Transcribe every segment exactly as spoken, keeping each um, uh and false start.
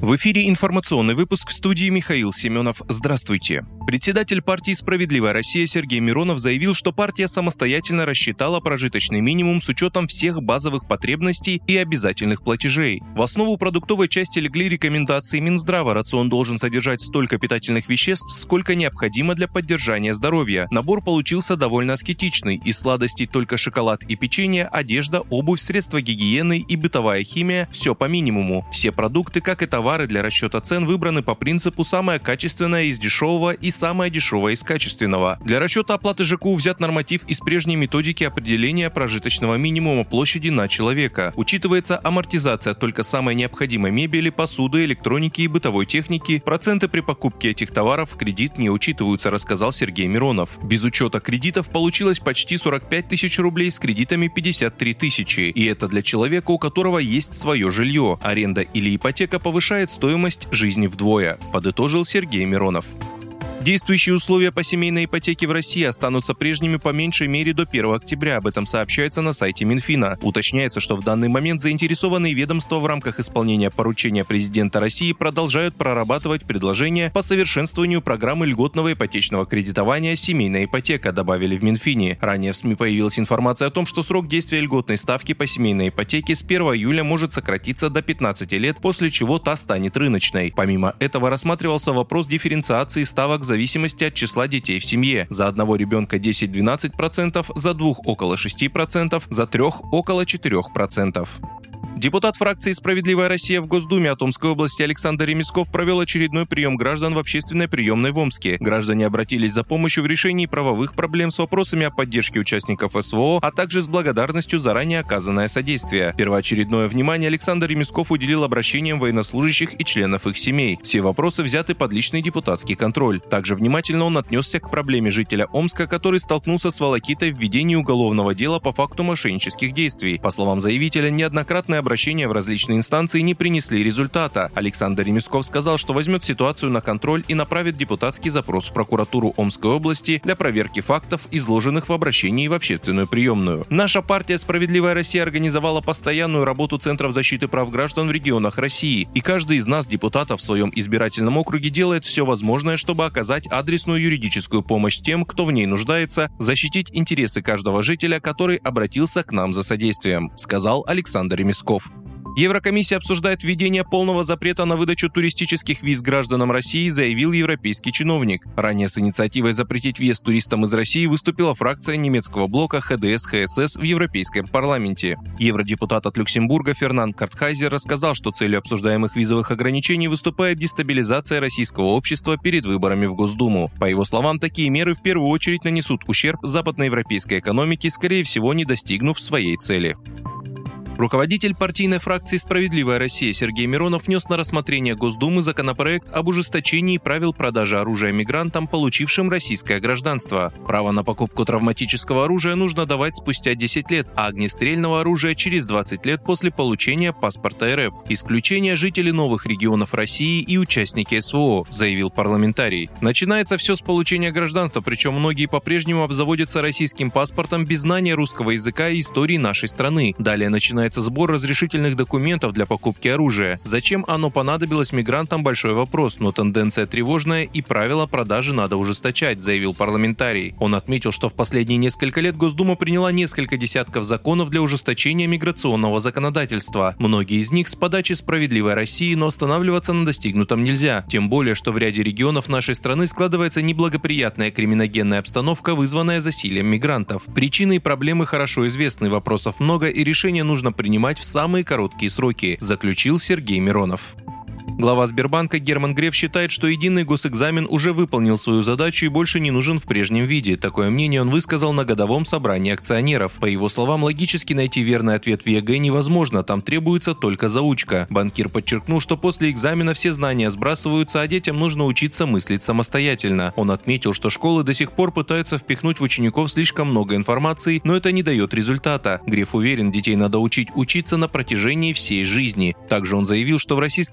В эфире информационный выпуск, в студии Михаил Семенов. Здравствуйте. Председатель партии «Справедливая Россия» Сергей Миронов заявил, что партия самостоятельно рассчитала прожиточный минимум с учетом всех базовых потребностей и обязательных платежей. В основу продуктовой части легли рекомендации Минздрава. Рацион должен содержать столько питательных веществ, сколько необходимо для поддержания здоровья. Набор получился довольно аскетичный. Из сладостей только шоколад и печенье, одежда, обувь, средства гигиены и бытовая химия – все по минимуму. Все продукты, как и товары, для расчета цен выбраны по принципу «самое качественное из дешевого» и «самое дешевое из качественного». Для расчета оплаты ЖКУ взят норматив из прежней методики определения прожиточного минимума площади на человека. Учитывается амортизация только самой необходимой мебели, посуды, электроники и бытовой техники. Проценты при покупке этих товаров в кредит не учитываются, рассказал Сергей Миронов. Без учета кредитов получилось почти сорок пять тысяч рублей, с кредитами пятьдесят три тысячи. И это для человека, у которого есть свое жилье. Аренда или ипотека повышает стоимость жизни вдвое, подытожил Сергей Миронов. Действующие условия по семейной ипотеке в России останутся прежними по меньшей мере до первого октября. Об этом сообщается на сайте Минфина. Уточняется, что в данный момент заинтересованные ведомства в рамках исполнения поручения президента России продолжают прорабатывать предложения по совершенствованию программы льготного ипотечного кредитования «Семейная ипотека», добавили в Минфине. Ранее в СМИ появилась информация о том, что срок действия льготной ставки по семейной ипотеке с первого июля может сократиться до пятнадцати лет, после чего та станет рыночной. Помимо этого рассматривался вопрос дифференциации ставок в зависимости от числа детей в семье. За одного ребенка десять-двенадцать процентов, за двух около шести процентов, за трех около четырёх процентов. Депутат фракции «Справедливая Россия» в Госдуме от Омской области Александр Ремесков провел очередной прием граждан в общественной приемной в Омске. Граждане обратились за помощью в решении правовых проблем с вопросами о поддержке участников СВО, а также с благодарностью за ранее оказанное содействие. Первоочередное внимание Александр Ремесков уделил обращениям военнослужащих и членов их семей. Все вопросы взяты под личный депутатский контроль. Также внимательно он отнесся к проблеме жителя Омска, который столкнулся с волокитой в ведении уголовного дела по факту мошеннических действий. По словам заявителя, неоднократные обращения Обращения в различные инстанции не принесли результата. Александр Ремесков сказал, что возьмет ситуацию на контроль и направит депутатский запрос в прокуратуру Омской области для проверки фактов, изложенных в обращении в общественную приемную. Наша партия «Справедливая Россия» организовала постоянную работу Центров защиты прав граждан в регионах России, и каждый из нас, депутатов, в своем избирательном округе делает все возможное, чтобы оказать адресную юридическую помощь тем, кто в ней нуждается, защитить интересы каждого жителя, который обратился к нам за содействием, сказал Александр Ремесков. Еврокомиссия обсуждает введение полного запрета на выдачу туристических виз гражданам России, заявил европейский чиновник. Ранее с инициативой запретить въезд туристам из России выступила фракция немецкого блока ха дэ эс ха эс эс в Европейском парламенте. Евродепутат от Люксембурга Фернанд Картхайзер рассказал, что целью обсуждаемых визовых ограничений выступает дестабилизация российского общества перед выборами в Госдуму. По его словам, такие меры в первую очередь нанесут ущерб западноевропейской экономике, скорее всего, не достигнув своей цели. Руководитель партийной фракции «Справедливая Россия» Сергей Миронов внес на рассмотрение Госдумы законопроект об ужесточении правил продажи оружия мигрантам, получившим российское гражданство. Право на покупку травматического оружия нужно давать спустя десять лет, а огнестрельного оружия через двадцать лет после получения паспорта эр эф. Исключение жители новых регионов России и участники эс вэ о, заявил парламентарий. Начинается все с получения гражданства, причем многие по-прежнему обзаводятся российским паспортом без знания русского языка и истории нашей страны. Далее начинается сбор разрешительных документов для покупки оружия. Зачем оно понадобилось мигрантам – большой вопрос, но тенденция тревожная и правила продажи надо ужесточать, заявил парламентарий. Он отметил, что в последние несколько лет Госдума приняла несколько десятков законов для ужесточения миграционного законодательства. Многие из них с подачи «Справедливой России», но останавливаться на достигнутом нельзя. Тем более, что в ряде регионов нашей страны складывается неблагоприятная криминогенная обстановка, вызванная засилием мигрантов. Причины и проблемы хорошо известны, вопросов много и решения нужно принимать в самые короткие сроки, заключил Сергей Миронов. Глава Сбербанка Герман Греф считает, что единый госэкзамен уже выполнил свою задачу и больше не нужен в прежнем виде. Такое мнение он высказал на годовом собрании акционеров. По его словам, логически найти верный ответ в е гэ невозможно, там требуется только заучка. Банкир подчеркнул, что после экзамена все знания сбрасываются, а детям нужно учиться мыслить самостоятельно. Он отметил, что школы до сих пор пытаются впихнуть в учеников слишком много информации, но это не дает результата. Греф уверен, детей надо учить учиться на протяжении всей жизни. Также он заявил, что в российских школах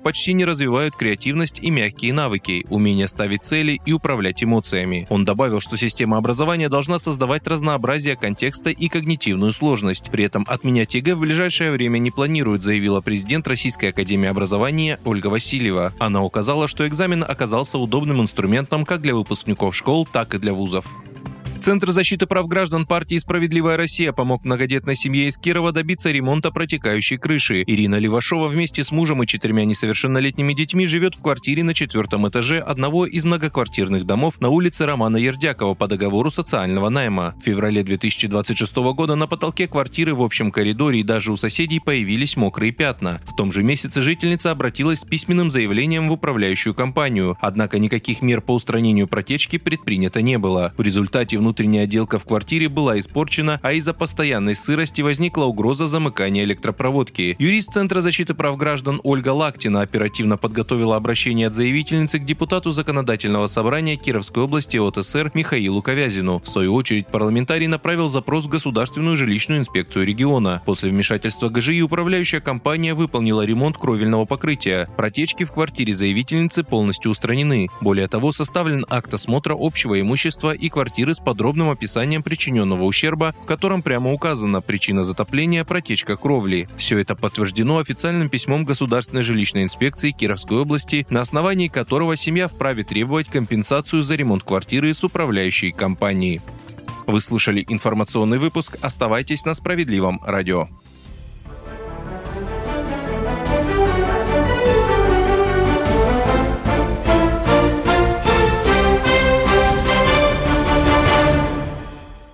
которых почти не развивают креативность и мягкие навыки, умение ставить цели и управлять эмоциями. Он добавил, что система образования должна создавать разнообразие контекста и когнитивную сложность. При этом отменять ЕГЭ в ближайшее время не планирует, заявила президент Российской академии образования Ольга Васильева. Она указала, что экзамен оказался удобным инструментом как для выпускников школ, так и для вузов. Центр защиты прав граждан партии «Справедливая Россия» помог многодетной семье из Кирова добиться ремонта протекающей крыши. Ирина Левашова вместе с мужем и четырьмя несовершеннолетними детьми живет в квартире на четвертом этаже одного из многоквартирных домов на улице Романа Ердякова по договору социального найма. В феврале две тысячи двадцать шестого года на потолке квартиры в общем коридоре и даже у соседей появились мокрые пятна. В том же месяце жительница обратилась с письменным заявлением в управляющую компанию, однако никаких мер по устранению протечки предпринято не было. В результате внутренняя Внутренняя отделка в квартире была испорчена, а из-за постоянной сырости возникла угроза замыкания электропроводки. Юрист Центра защиты прав граждан Ольга Лактина оперативно подготовила обращение от заявительницы к депутату Законодательного собрания Кировской области ОТСР Михаилу Ковязину. В свою очередь парламентарий направил запрос в Государственную жилищную инспекцию региона. После вмешательства ГЖИ управляющая компания выполнила ремонт кровельного покрытия. Протечки в квартире заявительницы полностью устранены. Более того, составлен акт осмотра общего имущества и квартиры с подробным подробным описанием причиненного ущерба, в котором прямо указана причина затопления – протечка кровли. Все это подтверждено официальным письмом Государственной жилищной инспекции Кировской области, на основании которого семья вправе требовать компенсацию за ремонт квартиры с управляющей компанией. Вы слушали информационный выпуск. Оставайтесь на Справедливом радио.